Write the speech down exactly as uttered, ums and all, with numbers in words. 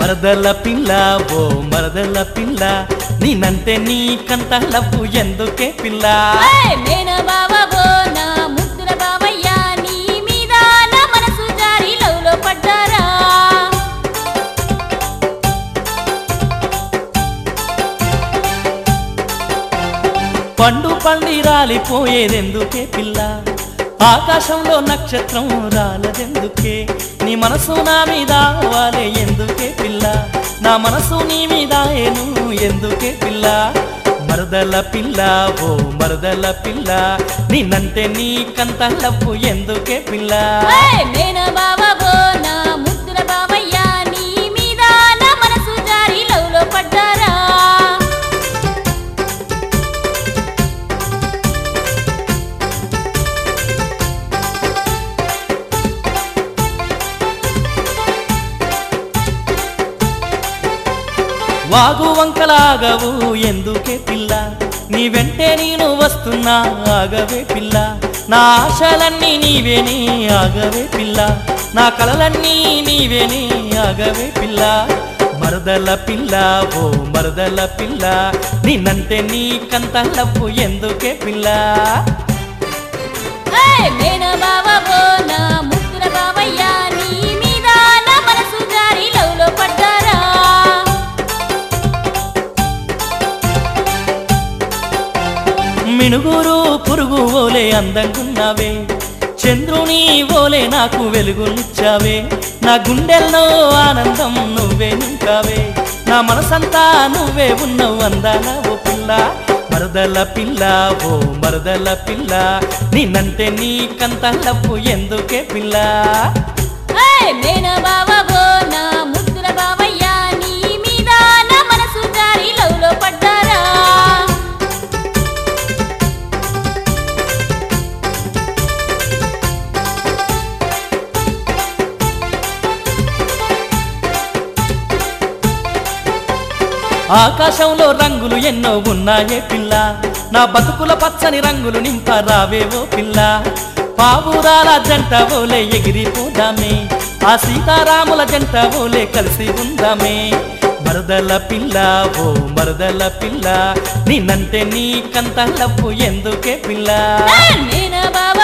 మరదల పిల్ల ఓ మరదల పిల్ల నేనంటే నీకంత లవ్వు ఎందుకే పిల్ల మేన బావో నా ముద్దుల బావయ్య నీ మీద నా మనసు జారి లవ్లో పడ్డారా పండు పండి రాలిపోయేదెందుకే పిల్ల ఆకాశంలో నక్షత్రం రాలదెందుకే నీ మనసు నా మీద వాలే ఎందుకే పిల్ల నా మనసు నీ మీద ఏను ఎందుకే పిల్ల మరదల పిల్ల ఓ మరదల పిల్ల నేనంటే నీకంత లవ్వు ఎందుకే పిల్ల మేన బావో నా ముద్దుల బావయ్య నీ మీద నా మనసు జారి లవ్లో పడ్డారా వాగు వంకలాగవు ఎందుకే పిల్ల నీ వెంటే నేను వస్తున్నా ఆగవే పిల్ల నా ఆశలన్నీ నీవేని ఆగవే పిల్ల నా కలలన్నీ నీవేని ఆగవే పిల్ల మరదల పిల్ల ఓ మరదల పిల్ల నేనంటే నీకంత లవ్వు ఎందుకే పిల్ల మేన బావో నా ముద్దుల బావయ్య నీ మీద నా మనసు జారి లవ్లో పడ్డారా మినుగురు పురుగు ఓలే అందంగున్నావే చంద్రుని ఓలే నాకు వెలుగునిచ్చావే నా గుండెల్లో ఆనందం నువ్వే నింపావే నా మనసంతా నువ్వే ఉన్నావు అందాల ఓ పిల్ల మరదల పిల్ల ఓ మరదల పిల్ల నేనంటే నీకంత లవ్వు ఎందుకే పిల్ల మేన బావో నా ముద్దుల బావయ్య నీ మీద నా మనసు జారి లవ్లో పడ్డారా ఆకాశంలో రంగులు ఎన్నో ఉన్నాయే పిల్ల నా బతుకుల పచ్చని రంగులు నింపరావేవో పిల్ల పావురాల జంట ఓలే ఎగిరిపోదామే ఆ సీతారాముల జంట ఓలే కలిసి ఉందామే మరదల పిల్ల ఓ మరదల పిల్ల నేనంటే నీకంత లవ్వు ఎందుకే పిల్ల మేన బావ